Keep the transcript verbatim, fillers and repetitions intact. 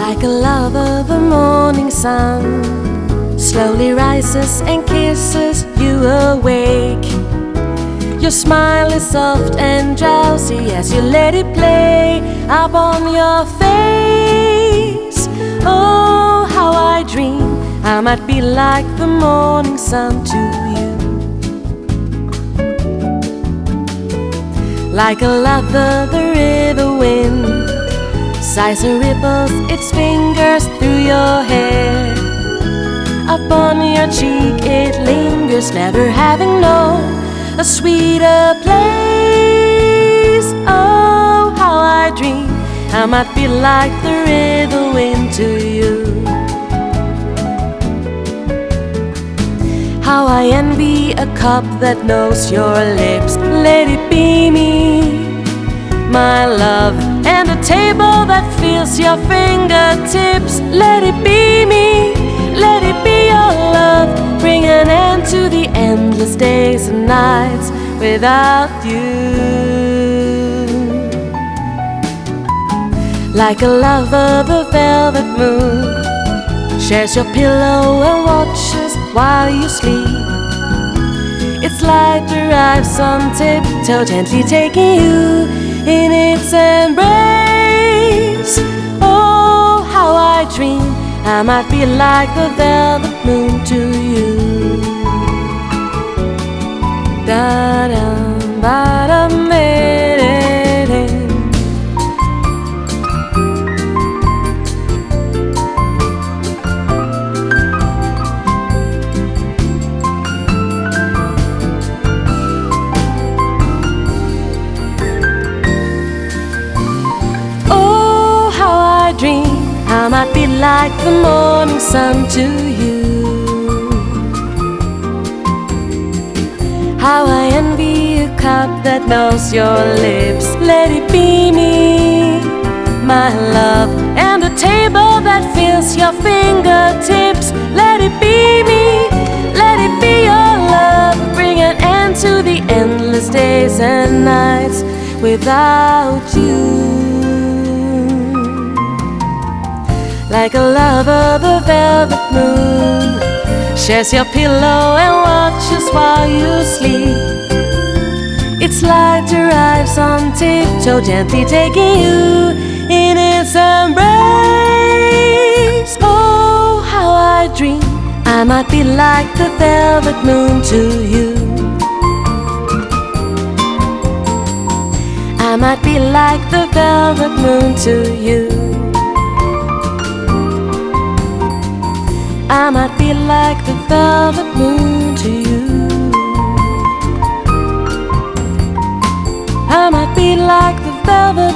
Like a lover, the morning sun slowly rises and kisses you awake. Your smile is soft and drowsy as you let it play upon your face. Oh, how I dream I might be like the morning sun to you. Like a lover, the river wind sighs and ripples its fingers through your hair. Upon your cheek it lingers, never having known a sweeter place. Oh, how I dream I might be like the river wind to you. How I envy a cup that knows your lips. Let it be me, my love, and a table that feels your fingertips. Let it be me, let it be your love. Bring an end to the endless days and nights without you. Like a lover, the velvet moon shares your pillow and watches while you sleep. Its light arrives on tiptoe, gently taking you in its embrace. Oh, how I dream I might be like the velvet moon to you. Da-dum, ba-dum, da-da-da. Oh, how I dream I might be like the morning sun to you. How I envy a cup that knows your lips. Let it be me, my love, and a table that fills your fingertips. Let it be me, let it be your love. Bring an end to the endless days and nights without you. Like a lover, the velvet moon shares your pillow and watches while you sleep. Its light arrives on tiptoe, gently taking you in its embrace. Oh, how I dream I might be like the velvet moon to you. I might be like the velvet moon to you. I might be like the velvet moon to you. I might be like the velvet